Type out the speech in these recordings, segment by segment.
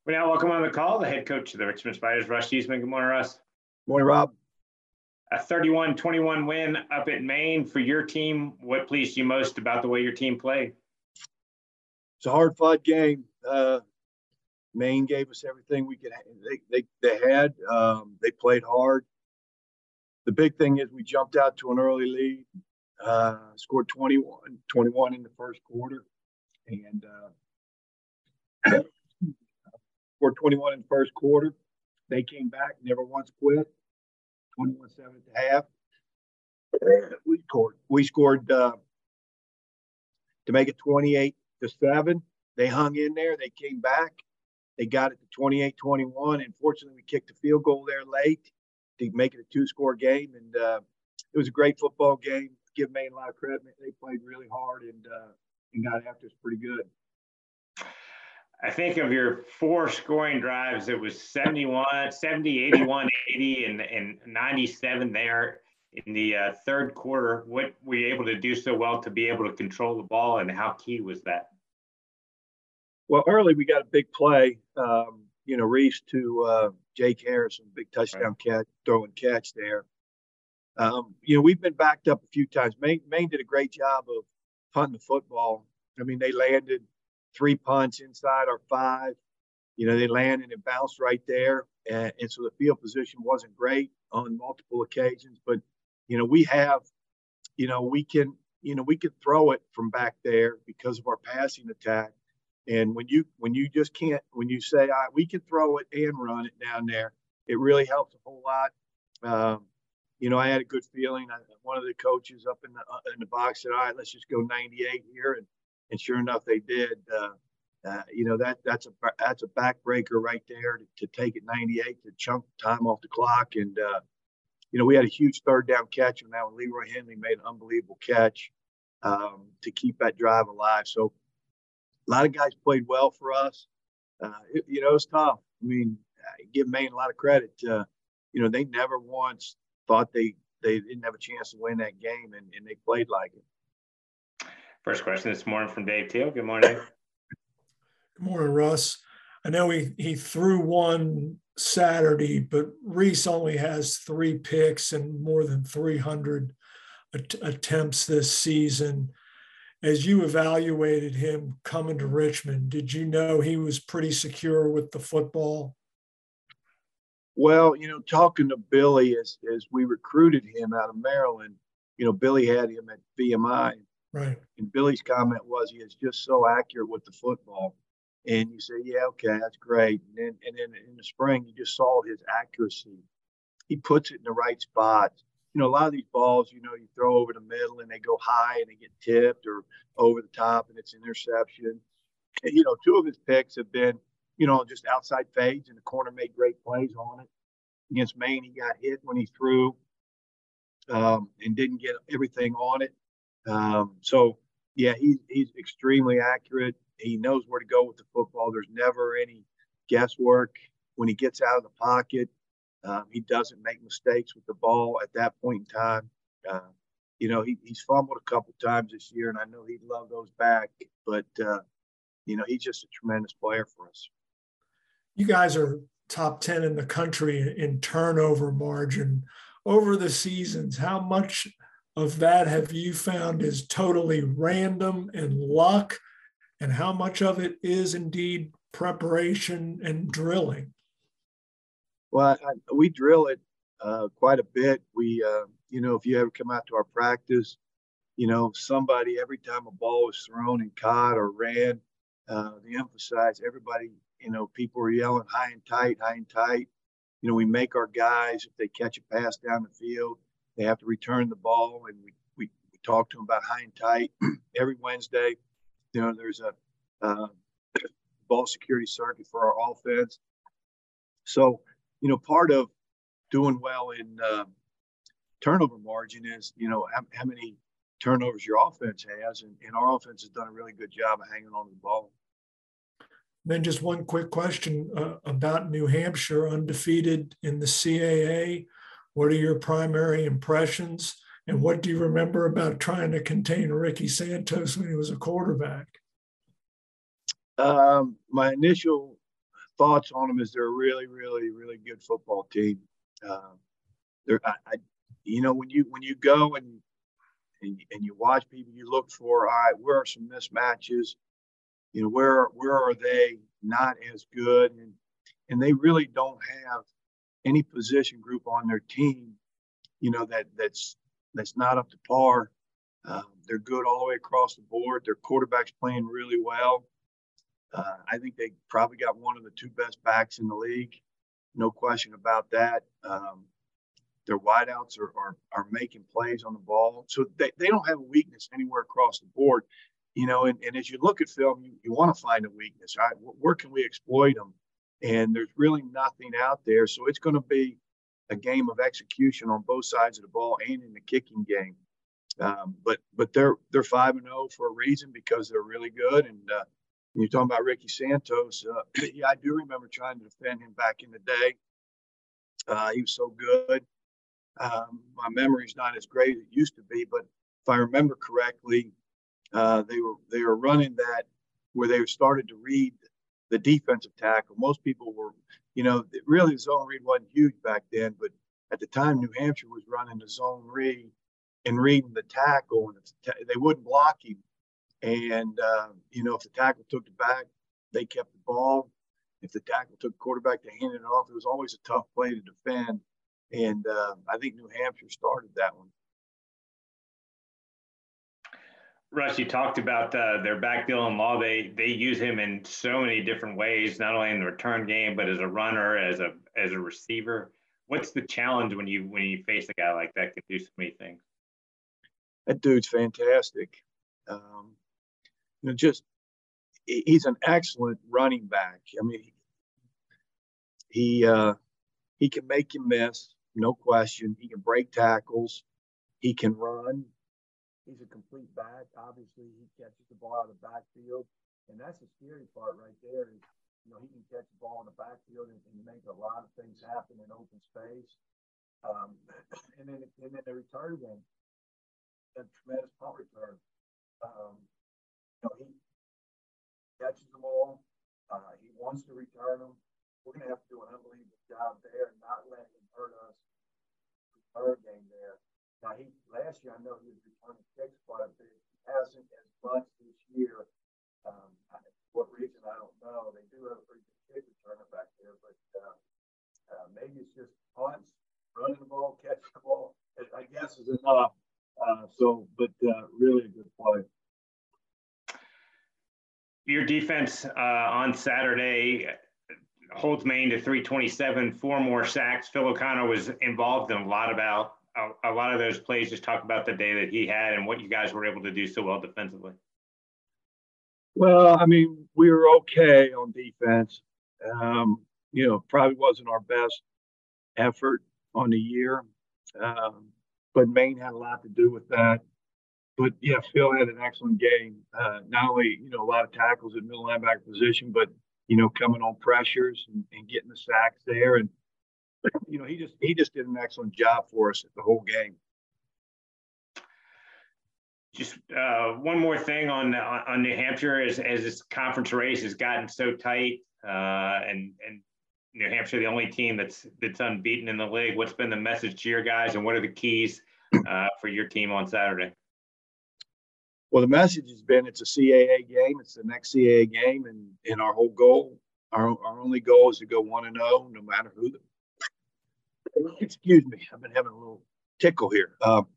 We now welcome on the call the head coach of the Richmond Spiders, Russ Huesman. Good morning, Russ. Morning, Rob. A 31-21 win up at Maine for your team. What pleased you most about the way your team played? It's a hard-fought game. Maine gave us everything we could. They had. They played hard. The big thing is we jumped out to an early lead, scored 21 in the first quarter, and scored 21 in the first quarter. They came back, never once quit. 21-7 at the half. We scored to make it 28-7. They hung in there. They came back. They got it to 28-21. And fortunately, we kicked a field goal there late to make it a two-score game. And it was a great football game. Give Maine a lot of credit. They played really hard and got after us pretty good. I think of your four scoring drives, it was 71, 70, 81, 80, and 97 there in the third quarter. What were you able to do so well to be able to control the ball, and how key was that? Well, early we got a big play, Reese to Jake Harrison, big touchdown catch, throwing catch there. We've been backed up a few times. Maine did a great job of punting the football. I mean, they landed 3 punts inside our 5. They landed and bounced right there. And so the field position wasn't great on multiple occasions. But, we can throw it from back there because of our passing attack. And when you just can't, when you say, all right, we can throw it and run it down there, it really helps a whole lot. I had a good feeling. One of the coaches up in the box said, all right, let's just go 98 here. And sure enough, they did. That's a backbreaker right there to take it 98 to chunk time off the clock. And we had a huge third down catch on that one. Leroy Henley made an unbelievable catch to keep that drive alive. So a lot of guys played well for us. It was tough. I mean, give Maine a lot of credit. They never once thought they didn't have a chance to win that game, and they played like it. First question this morning from Dave Teal. Good morning. Good morning, Russ. I know he threw one Saturday, but Reese only has 3 picks and more than 300 attempts this season. As you evaluated him coming to Richmond, did you know he was pretty secure with the football? Well, talking to Billy as we recruited him out of Maryland, Billy had him at VMI. Right. And Billy's comment was he is just so accurate with the football. And you say, yeah, okay, that's great. And then in the spring, you just saw his accuracy. He puts it in the right spot. A lot of these balls, you throw over the middle and they go high and they get tipped, or over the top and it's an interception. And, 2 of his picks have been, just outside fades, and the corner made great plays on it. Against Maine, he got hit when he threw and didn't get everything on it. So, yeah, he's extremely accurate. He knows where to go with the football. There's never any guesswork when he gets out of the pocket. He doesn't make mistakes with the ball at that point in time. He's fumbled a couple times this year, and I know he'd love those back. But, he's just a tremendous player for us. You guys are top 10 in the country in turnover margin. Over the seasons, how much of that have you found is totally random and luck, and how much of it is indeed preparation and drilling? Well, we drill it quite a bit. We, if you ever come out to our practice, somebody, every time a ball was thrown and caught or ran, they emphasize everybody, people are yelling high and tight, high and tight. We make our guys, if they catch a pass down the field, they have to return the ball, and we talk to them about high and tight. Every Wednesday, there's a ball security circuit for our offense. So, part of doing well in turnover margin is, how many turnovers your offense has. And our offense has done a really good job of hanging on to the ball. Then just one quick question about New Hampshire, undefeated in the CAA. What are your primary impressions? And what do you remember about trying to contain Ricky Santos when he was a quarterback? My initial thoughts on them is they're a really, really, really good football team. They're, when you go and you watch people, you look for, all right, where are some mismatches? Where are they not as good? And they really don't have any position group on their team, that's not up to par. They're good all the way across the board. Their quarterback's playing really well. I think they probably got one of the two best backs in the league. No question about that. Their wideouts are making plays on the ball. So they don't have a weakness anywhere across the board. And as you look at film, you want to find a weakness. Right? Where can we exploit them? And there's really nothing out there. So it's going to be a game of execution on both sides of the ball and in the kicking game. But they're 5-0 for a reason, because they're really good. And when you're talking about Ricky Santos, I do remember trying to defend him back in the day. He was so good. My memory's not as great as it used to be, but if I remember correctly, they were running that where they started to read the defensive tackle. Most people were, really the zone read wasn't huge back then, but at the time New Hampshire was running the zone read and reading the tackle, and they wouldn't block him. And if the tackle took the back, they kept the ball. If the tackle took the quarterback, they handed it off. It was always a tough play to defend. And I think New Hampshire started that one. Russ, you talked about their back, Dylan Law. They use him in so many different ways, not only in the return game, but as a runner, as a receiver. What's the challenge when you face a guy like that can do so many things? That dude's fantastic. He's an excellent running back. I mean, he can make you miss, no question. He can break tackles. He can run. He's a complete back. Obviously, he catches the ball out of the backfield, and that's the scary part right there. Is he can catch the ball in the backfield and make a lot of things happen in open space. And then the return game, a tremendous punt return. He catches them all. He wants to return them. We're going to have to do an unbelievable job there and not let him hurt us. Return game there. Now, last year, I know he was returning kicks quite a bit. He hasn't as much this year. For what reason, I don't know. They do have a pretty good kick returner back there, but maybe it's just punts, running the ball, catching the ball, I guess is enough. But really a good play. Your defense on Saturday holds Maine to 327, 4 more sacks. Phil O'Connor was involved in a lot of those plays. Just talk about the day that he had and what you guys were able to do so well defensively. Well, I mean, we were okay on defense. Probably wasn't our best effort on the year, but Maine had a lot to do with that. But yeah, Phil had an excellent game. Not only a lot of tackles at middle linebacker position, but coming on pressures and getting the sacks there. And he just did an excellent job for us the whole game. Just one more thing on New Hampshire, as this conference race has gotten so tight, and New Hampshire, the only team that's unbeaten in the league. What's been the message to your guys, and what are the keys for your team on Saturday? Well, the message has been it's a CAA game. It's the next CAA game, and our whole goal, our only goal is to go 1-0, no matter who. Excuse me, I've been having a little tickle here.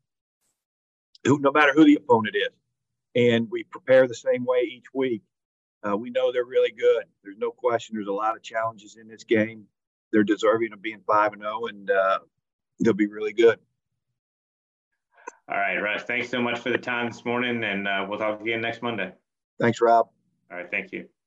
No matter who the opponent is, and we prepare the same way each week. We know they're really good. There's no question. There's a lot of challenges in this game. They're deserving of being 5-0, and they'll be really good. All right, Russ, thanks so much for the time this morning, and we'll talk again next Monday. Thanks, Rob. All right, thank you.